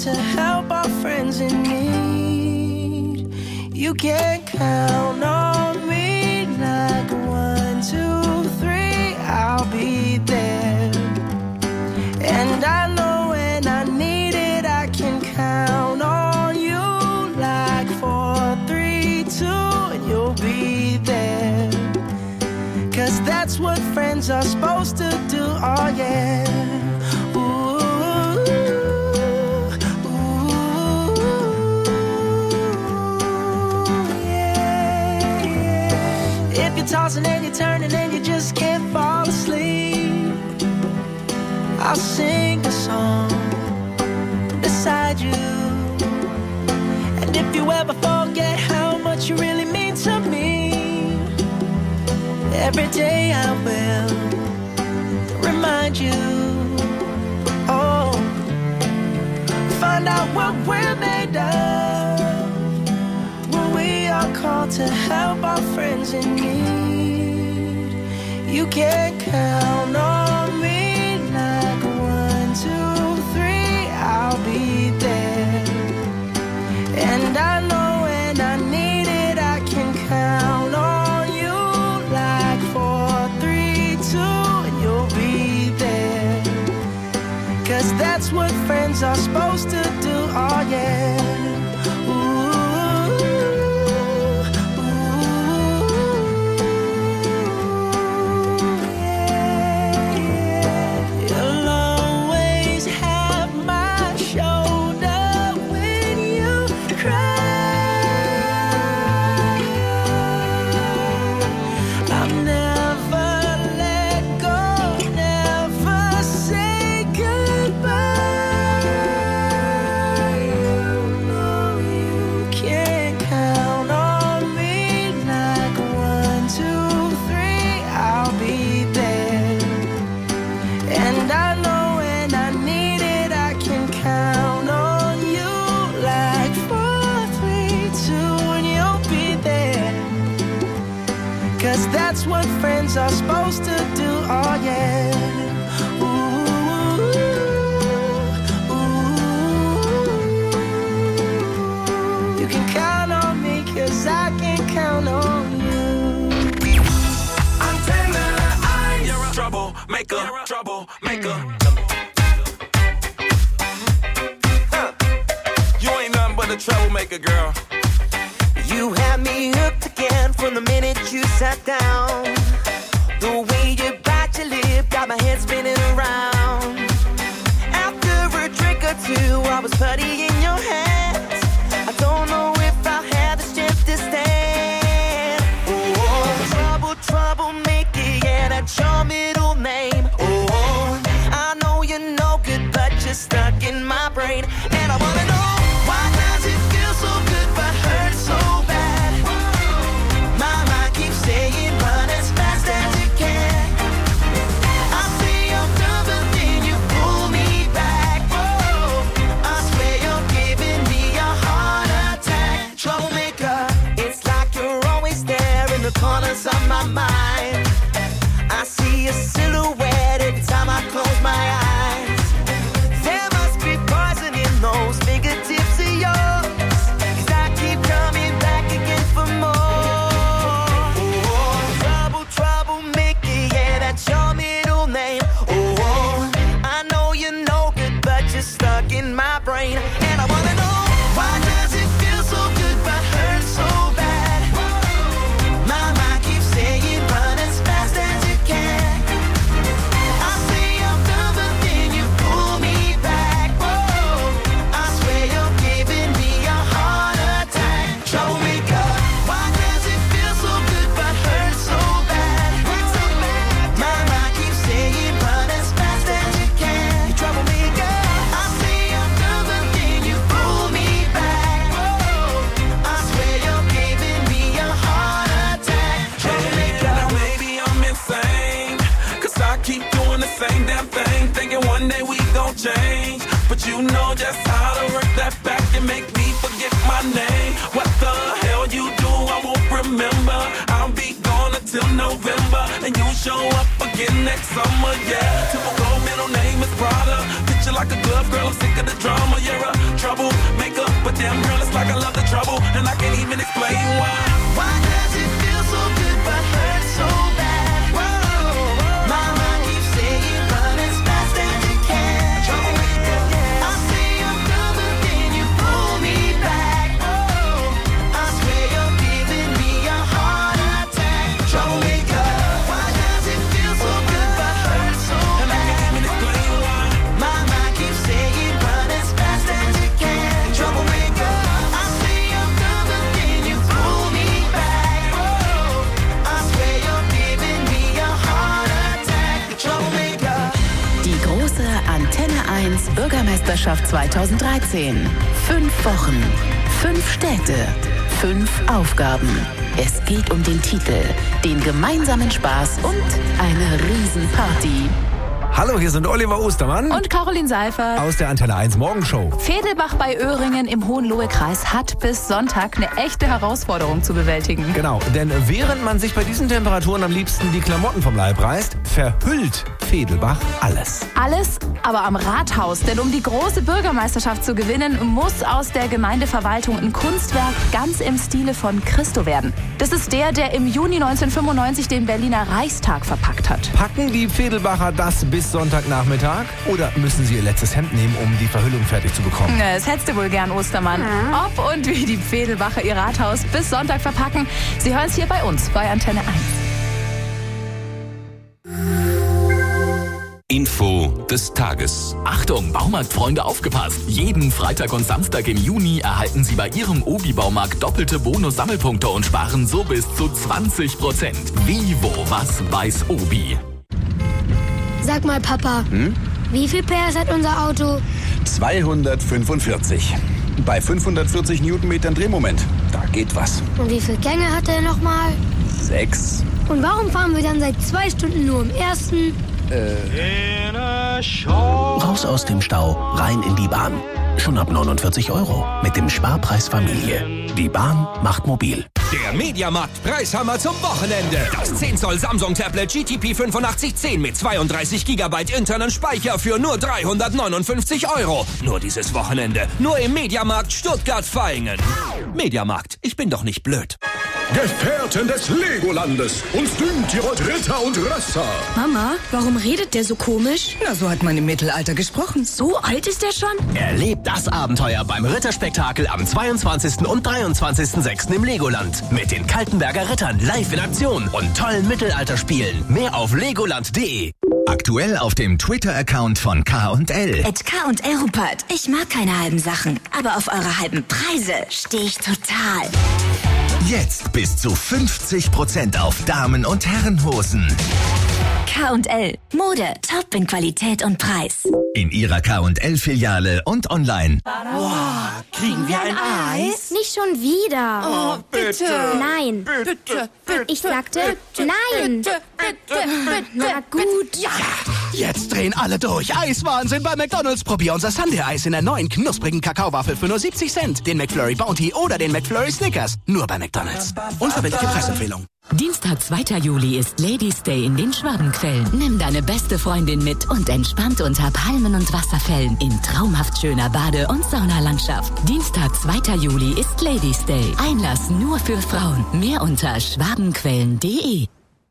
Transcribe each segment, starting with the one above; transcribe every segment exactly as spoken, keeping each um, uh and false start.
to help our friends in need. You can count on me like one, two, three, I'll be there. And I know when I need it, I can count on you like four, three, two, and you'll be there. Cause that's what friends are supposed to do, oh yeah. Ooh, ooh, yeah, yeah. If you're tossing and you're turning and you just can't fall asleep, I'll sing a song beside you. And if you ever forget how much you really mean to me, every day I will remind you. Oh, find out what we're made of when we are called to help our friends in need. You can count on me like one, two, three, I'll be there. And I know when I need it, I can count on you like four, three, two, and you'll be there. Cause that's what friends are supposed to do, oh yeah. That's what friends are supposed to do, oh yeah. Ooh, ooh. You can count on me, cause I can count on you. Antenna eyes. You're a troublemaker, troublemaker. Huh. You ain't nothing but a troublemaker, girl. You had me hooked again from the minute you sat down. The way you bite your lip got my head spinning around. After a drink or two, I was putty in your hands. I don't know if I'll have the strength to stand. Oh, trouble, troublemaker, yeah, that's your middle name. Oh, I know you're no good, but you're stuck in my brain. And I wanna know, why does it feel so good but hurt so bad? My mind keeps saying run as fast as you can. I say I'm done, but then you pull me back. Oh, I swear you're giving me a heart attack. Troublemaker, it's like you're always there in the corners of my mind. I see a silhouette every time I close my eyes. There must be poison in those fingertips of yours, 'cause I keep coming back again for more. Oh, trouble, troublemaker, yeah, that's your middle name. Oh, I know you're no good, but you're stuck in my brain. And I wanna know, why does it feel so good but hurt so bad? My mind keeps saying run as fast as you can. I say I'm done, but then you pull me back. Oh, I swear you're giving me a heart attack. Troublemaker, why does it feel so good but hurt so bad? So bad. My mind keeps saying run as fast as you can. You troublemaker, I say I'm done, but then you pull me back. Oh, I swear you're giving me a heart attack. Troublemaker. Now maybe I'm insane, 'cause I keep doing the same damn thing, thinking one day we gon' change. But you know just how to work that back and make me forget my name. What the hell you do, I won't remember. I'll be gone until November, and you show up again next summer, yeah. Typical middle name is Prada. Picture like a glove, girl, I'm sick of the drama. You're a troublemaker, but damn girl, it's like I love the trouble, and I can't even explain why. Why does it feel so good but hurt so bad? Whoa, my mind keeps saying run as fast as you can. Troublemaker, I say I'm done, but then you pull me back. Oh, I swear you're giving me a heart attack. Troublemaker, why does it feel so good but hurt so And I can't even explain why. My mind keeps saying run as fast as you can. Troublemaker, I say I'm done, but then you pull me back. Oh, I swear you're giving me a heart attack. Troublemaker. Die große Antenne eins Bürgermeisterschaft zweitausenddreizehn. Fünf Wochen, fünf Städte, fünf Aufgaben. Es geht um den Titel, den gemeinsamen Spaß und eine Riesenparty. Hallo, hier sind Oliver Ostermann Und Caroline Seifert. aus der Antenne eins Morgenshow. Vedelbach bei Öhringen im Hohenlohe-Kreis hat bis Sonntag eine echte Herausforderung zu bewältigen. Genau, denn während man sich bei diesen Temperaturen am liebsten die Klamotten vom Leib reißt, verhüllt Vedelbach alles. Alles aber am Rathaus, denn um die große Bürgermeisterschaft zu gewinnen, muss aus der Gemeindeverwaltung ein Kunstwerk ganz im Stile von Christo werden. Das ist der, der im Juni neunzehnhundertfünfundneunzig den Berliner Reichstag verpackt hat. Packen die Vedelbacher das bis Sonntagnachmittag oder müssen sie ihr letztes Hemd nehmen, um die Verhüllung fertig zu bekommen? Das hättest du wohl gern, Ostermann. Ob und wie die Vedelbacher ihr Rathaus bis Sonntag verpacken, Sie hören es hier bei uns, bei Antenne eins. Info des Tages. Achtung, Baumarktfreunde, aufgepasst! Jeden Freitag und Samstag im Juni erhalten Sie bei Ihrem Obi-Baumarkt doppelte Bonus-Sammelpunkte und sparen so bis zu zwanzig Prozent. Wie, wo, was weiß Obi? Sag mal, Papa, hm? Wie viel P S hat unser Auto? zweihundertfünfundvierzig. Bei fünfhundertvierzig Newtonmetern Drehmoment, da geht was. Und wie viele Gänge hat er nochmal? Sechs. Und warum fahren wir dann seit zwei Stunden nur im ersten? Äh. Raus aus dem Stau, rein in die Bahn. Schon ab neunundvierzig Euro mit dem Sparpreis Familie. Die Bahn macht mobil. Der Mediamarkt Preishammer zum Wochenende. Das zehn Zoll Samsung Tablet G T P fünfundachtzig zehn mit zweiunddreißig Gigabyte internen Speicher für nur dreihundertneunundfünfzig Euro. Nur dieses Wochenende. Nur im Mediamarkt Stuttgart-Vaihingen. Mediamarkt, ich bin doch nicht blöd. Gefährten des Legolandes. Uns dünkt, ihr wollt Ritter und Rösser. Mama, warum redet der so komisch? Na, so hat man im Mittelalter gesprochen. So alt ist der schon? Erlebt das Abenteuer beim Ritterspektakel am zweiundzwanzigsten und dreiundzwanzigsten sechsten im Legoland. Mit den Kaltenberger Rittern live in Aktion und tollen Mittelalterspielen. Mehr auf legoland punkt de. Aktuell auf dem Twitter-Account von K und L. At K und L Rupert. Ich mag keine halben Sachen, aber auf eure halben Preise stehe ich total. Jetzt bis zu fünfzig Prozent auf Damen- und Herrenhosen. K und L. Mode, top in Qualität und Preis. In ihrer K und L-Filiale und online. Wow, kriegen wir ein Eis? Nicht schon wieder. Oh, bitte. Nein. Bitte, bitte. Ich sagte nein. Bitte, bitte, bitte. Na gut. Ja. Jetzt drehen alle durch. Eiswahnsinn bei McDonald's. Probier unser Sunday-Eis in der neuen knusprigen Kakaowaffel für nur siebzig Cent. Den McFlurry Bounty oder den McFlurry Snickers. Nur bei McDonald's. Unverbindliche Preisempfehlung. Dienstag, zweiter Juli ist Ladies Day in den Schwabenquellen. Nimm deine beste Freundin mit und entspannt unter Palmen und Wasserfällen in traumhaft schöner Bade- und Saunalandschaft. Dienstag, zweiter Juli ist Ladies Day. Einlass nur für Frauen. Mehr unter schwabenquellen punkt de.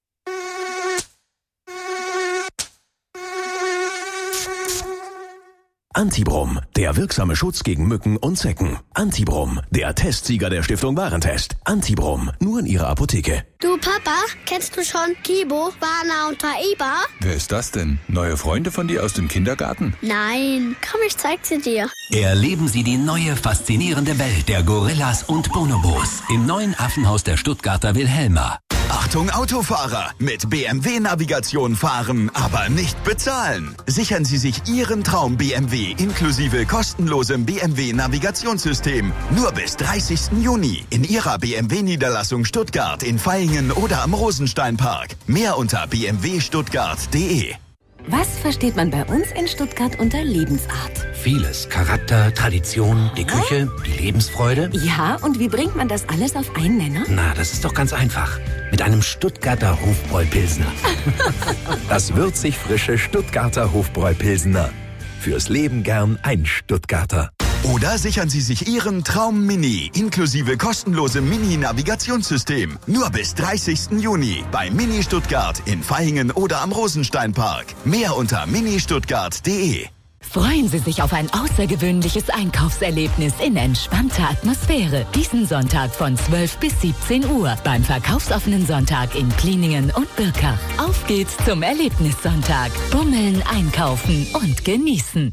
Antibrom, der wirksame Schutz gegen Mücken und Zecken. Antibrom, der Testsieger der Stiftung Warentest. Antibrom, nur in Ihrer Apotheke. Du Papa, kennst du schon Kibo, Wana und Taiba? Wer ist das denn? Neue Freunde von dir aus dem Kindergarten? Nein, komm, ich zeig sie dir. Erleben Sie die neue, faszinierende Welt der Gorillas und Bonobos im neuen Affenhaus der Stuttgarter Wilhelma. Achtung Autofahrer! Mit B M W-Navigation fahren, aber nicht bezahlen. Sichern Sie sich Ihren Traum-B M W inklusive kostenlosem B M W-Navigationssystem. Nur bis dreißigsten Juni in Ihrer B M W-Niederlassung Stuttgart in Vaihingen oder am Rosensteinpark. Mehr unter b m w stuttgart punkt de. Was versteht man bei uns in Stuttgart unter Lebensart? Vieles. Charakter, Tradition, die Küche, die Lebensfreude. Ja, und wie bringt man das alles auf einen Nenner? Na, das ist doch ganz einfach. Mit einem Stuttgarter Hofbräu-Pilsner. Das würzig frische Stuttgarter Hofbräu-Pilsner. Fürs Leben gern ein Stuttgarter. Oder sichern Sie sich Ihren Traum Mini inklusive kostenlosem Mini-Navigationssystem. Nur bis dreißigsten Juni bei Mini Stuttgart in Vaihingen oder am Rosensteinpark. Mehr unter mini stuttgart punkt de. Freuen Sie sich auf ein außergewöhnliches Einkaufserlebnis in entspannter Atmosphäre. Diesen Sonntag von zwölf bis siebzehn Uhr beim Verkaufsoffenen Sonntag in Kliningen und Birkach. Auf geht's zum Erlebnissonntag. Bummeln, einkaufen und genießen.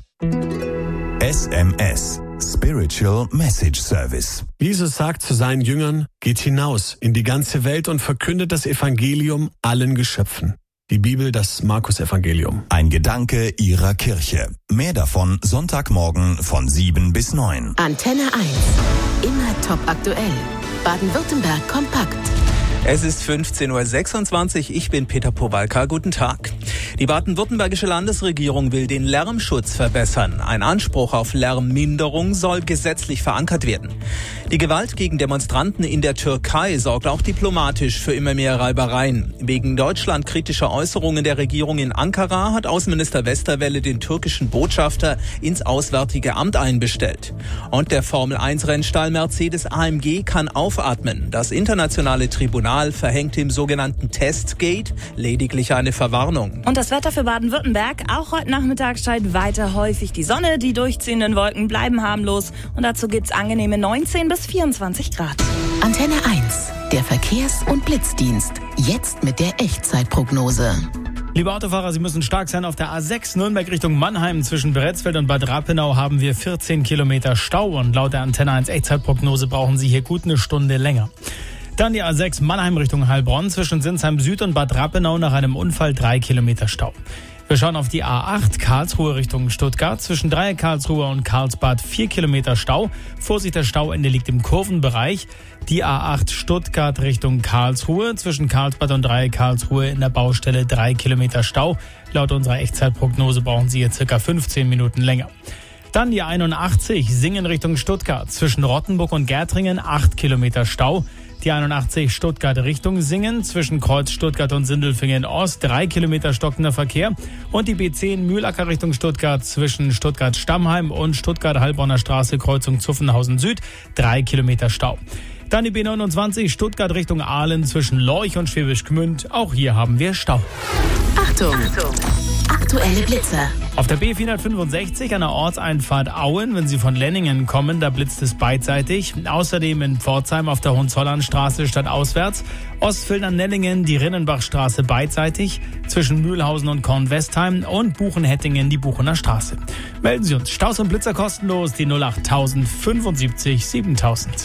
S M S, Spiritual Message Service. Jesus sagt zu seinen Jüngern, geht hinaus in die ganze Welt und verkündet das Evangelium allen Geschöpfen. Die Bibel, das Markus-Evangelium. Ein Gedanke Ihrer Kirche. Mehr davon Sonntagmorgen von sieben bis neun. Antenne eins. Immer top aktuell. Baden-Württemberg kompakt. Es ist fünfzehn Uhr sechsundzwanzig. Ich bin Peter Powalka. Guten Tag. Die baden-württembergische Landesregierung will den Lärmschutz verbessern. Ein Anspruch auf Lärmminderung soll gesetzlich verankert werden. Die Gewalt gegen Demonstranten in der Türkei sorgt auch diplomatisch für immer mehr Reibereien. Wegen deutschlandkritischer Äußerungen der Regierung in Ankara hat Außenminister Westerwelle den türkischen Botschafter ins Auswärtige Amt einbestellt. Und der Formel eins Rennstall Mercedes A M G kann aufatmen. Das internationale Tribunal verhängt im sogenannten Testgate lediglich eine Verwarnung. Und das Wetter für Baden-Württemberg? Auch heute Nachmittag scheint weiter häufig die Sonne. Die durchziehenden Wolken bleiben harmlos. Und dazu gibt's angenehme neunzehn bis vierundzwanzig Grad. Antenne eins, der Verkehrs- und Blitzdienst. Jetzt mit der Echtzeitprognose. Liebe Autofahrer, Sie müssen stark sein. Auf der A sechs Nürnberg Richtung Mannheim zwischen Beretzfeld und Bad Rappenau haben wir vierzehn Kilometer Stau. Und laut der Antenne eins Echtzeitprognose brauchen Sie hier gut eine Stunde länger. Dann die A sechs Mannheim Richtung Heilbronn zwischen Sinsheim Süd und Bad Rappenau nach einem Unfall drei Kilometer Stau. Wir schauen auf die A acht Karlsruhe Richtung Stuttgart zwischen Dreieck Karlsruhe und Karlsbad vier Kilometer Stau. Vorsicht, der Stauende liegt im Kurvenbereich. Die A acht Stuttgart Richtung Karlsruhe zwischen Karlsbad und Dreieck Karlsruhe in der Baustelle drei Kilometer Stau. Laut unserer Echtzeitprognose brauchen Sie hier circa fünfzehn Minuten länger. Dann die einundachtzig Singen Richtung Stuttgart zwischen Rottenburg und Gärtringen acht Kilometer Stau. Die einundachtzig Stuttgart Richtung Singen zwischen Kreuz Stuttgart und Sindelfingen Ost drei Kilometer stockender Verkehr. Und die B zehn Mühlacker Richtung Stuttgart zwischen Stuttgart Stammheim und Stuttgart Heilbronner Straße Kreuzung Zuffenhausen Süd drei Kilometer Stau. Dann die B neunundzwanzig Stuttgart Richtung Aalen zwischen Lorch und Schwäbisch Gmünd. Auch hier haben wir Stau. Achtung! Achtung. Aktuelle Blitzer. Auf der B vierhundertfünfundsechzig an der Ortseinfahrt Auen, wenn Sie von Lenningen kommen, da blitzt es beidseitig. Außerdem in Pforzheim auf der Hohenzollernstraße stadtauswärts. Ostfildern-Nellingen die Rinnenbachstraße beidseitig. Zwischen Mühlhausen und Kornwestheim und Buchen-Hettingen die Buchener Straße. Melden Sie uns. Staus und Blitzer kostenlos, die null acht fünfundsiebzig siebentausend.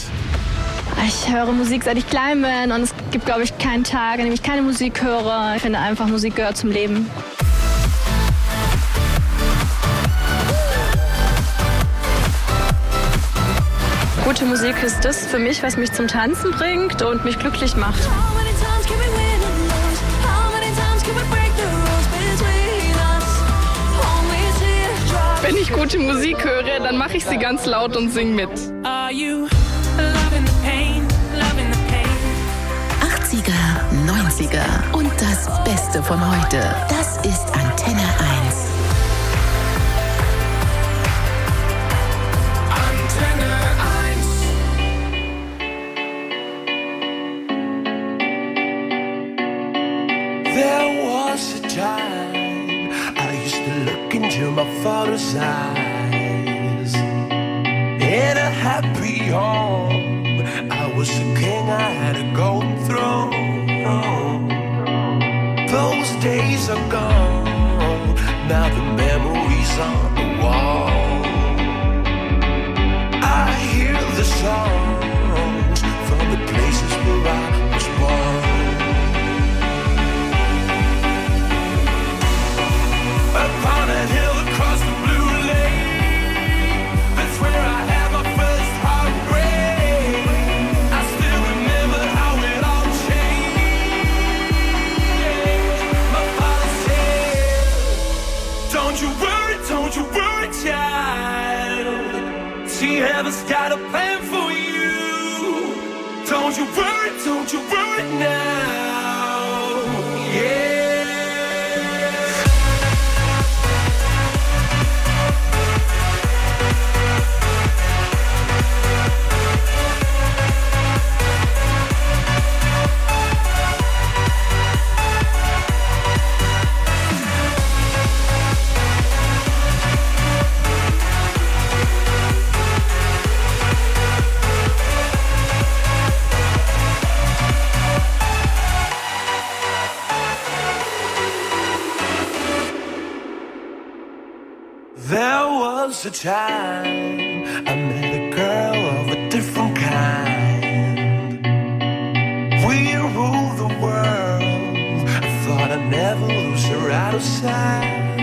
Ich höre Musik, seit ich klein bin, und es gibt, glaube ich, keinen Tag, an dem ich keine Musik höre. Ich finde einfach, Musik gehört zum Leben. Gute Musik ist das für mich, was mich zum Tanzen bringt und mich glücklich macht. Wenn ich gute Musik höre, dann mache ich sie ganz laut und singe mit. achtziger, neunziger und das Beste von heute. Das ist Antenne eins. There was a time I used to look into my father's eyes. In a happy home, I was a king, I had a golden throne. Those days are gone, now the memories on the wall. I hear the songs from the places where I was born. Upon a hill across the blue lake, that's where I had my first heartbreak. I still remember how it all changed. My father said, don't you worry, don't you worry, child. See, heaven's got a plan for you. Don't you worry, don't you worry now. Yeah. was the time I met a girl of a different kind. We ruled the world. I thought I'd never lose her out of sight.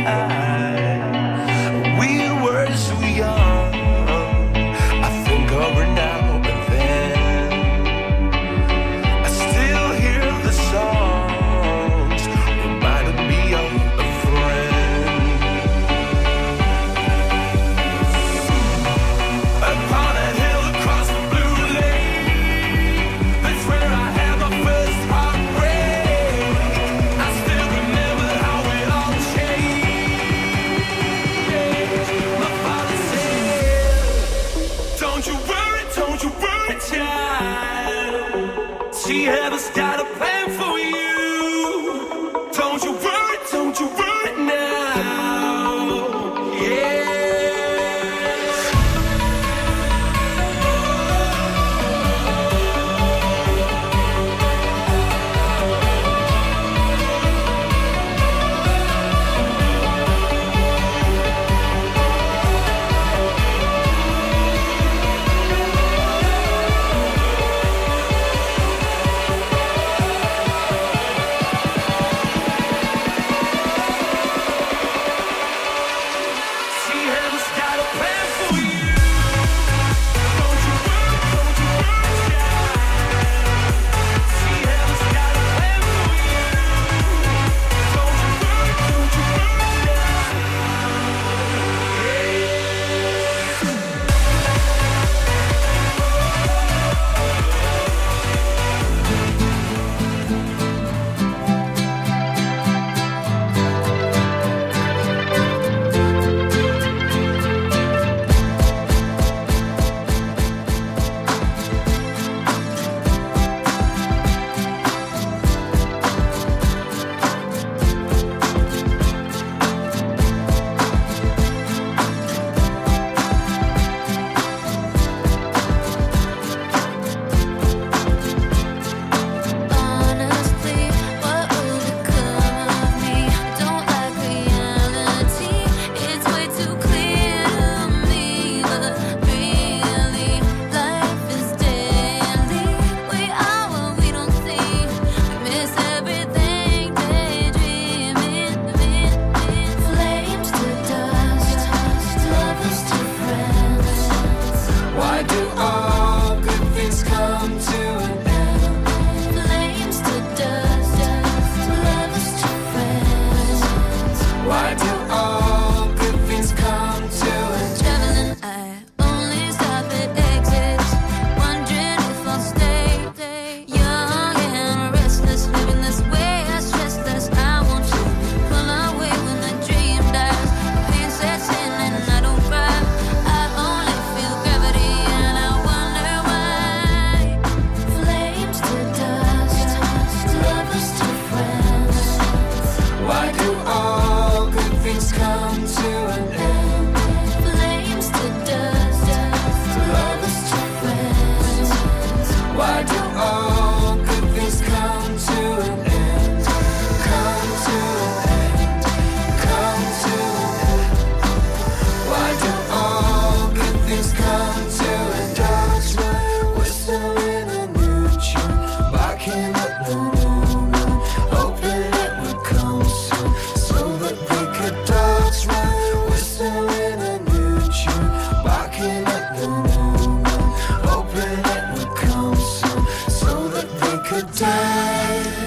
We were so young. I think of her now and then. I still hear the songs reminding me of a friend. Upon a hill across the blue lake, that's where I had my first heartbreak. I still remember how it all changed. My father said, don't you worry, don't you worry, child. She has got a plan for you. Don't you worry, don't you worry now. Yeah. Die.